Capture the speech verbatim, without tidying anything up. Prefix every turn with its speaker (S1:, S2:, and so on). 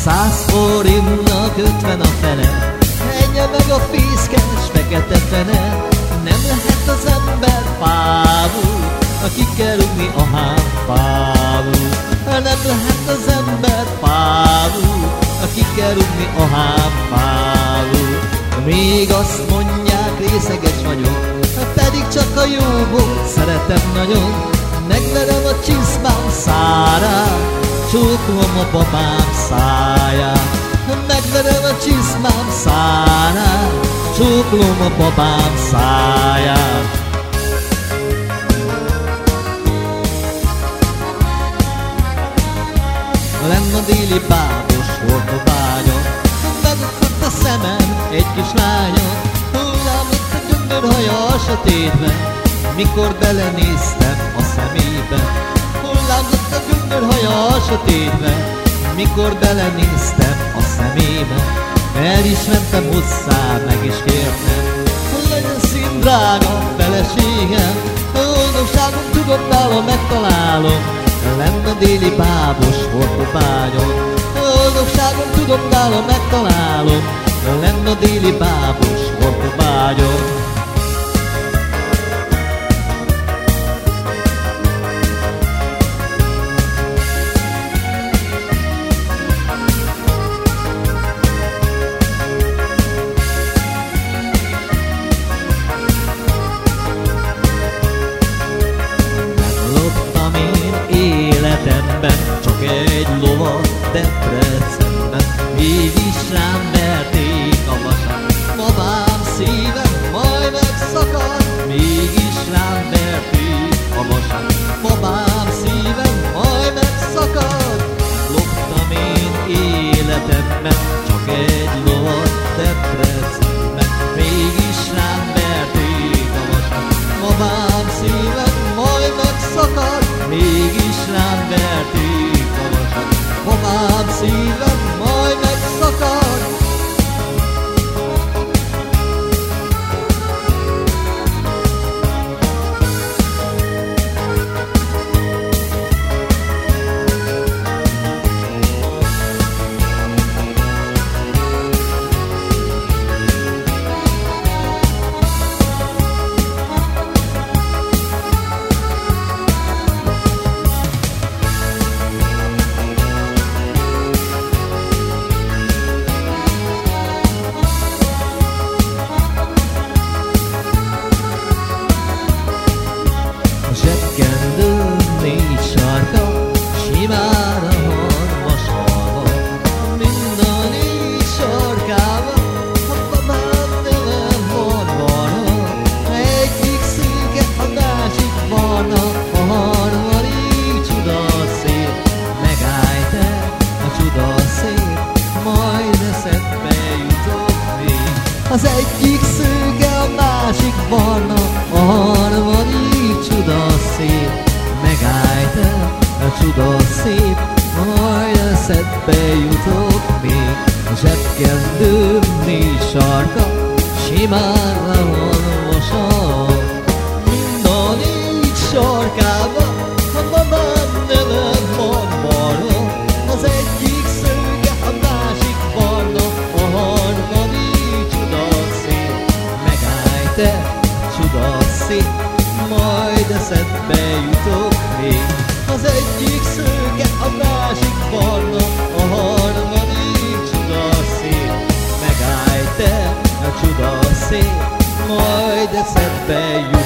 S1: Száz forintnak ötven a fele, ennyi meg a fészkes fekete fene. Nem lehet az ember fávú, aki kell rúgni a hámfávú. Nem lehet az ember fávú, aki kell rúgni a hámfávú. Még azt mondják, részeges vagyok, pedig csak a jóból szeretem nagyon. Megverem a csizmám szárát, csókolom a babám száját. Megverem a csizmám szárát, csókolom a babám száját. Lenn a déli bábos hordobányon, megakadt a szemem egy kis lányon. Hullám lett a gyöngörhaja a sötétben, mikor belenéztem a szemébe. Hullám lett a gyöngörhaja a sötétben, mikor belenéztem a szemébe. El is mentem hozzá, meg is kértem, legyen színdrága feleségem. Boldogságom tudok nála megtalálom, lenn a déli bábos hordobányon. Boldogságom tudok nála megtalálom, lenn a déli bábos hordobányon. Csak egy lovat Debrecenben, mégis rám verték a vasat. Babám szívem majd megszakad, mégis rám verték a vasat. Babám szívem majd megszakad. Loptam én életemben csak egy lovat Debrecenben, mégis rám verték a vasat. Babám szívem majd megszakad, mégis rám verték a vasat. Babám szívem majd megszakad. Zsebkendőm négy sarka, simán a harmasalva. Mind a négy sarkában a babám neve van barna. Egyik szőke, a másik barna, a harmadik csudaszép. Megállj te, a csudaszép, majd eszedbe jutok még. Az egyik szőke, a másik barna, a harmadik csudaszép. Megállj te, a csudaszép, majd eszedbe jutok még. A zsebkendőm négy sarka, simán le van vasalva. Mind a négy sarkában a babám neve van barna. Az egyik szőke, a másik barna, a harmadik csudaszép. Megállj te, csudaszép, majd eszedbe jutok még. Az egyik szőke, a másik barna, a harmadik csudaszép. Megállj te, a csudaszép, majd eszedbe jutok.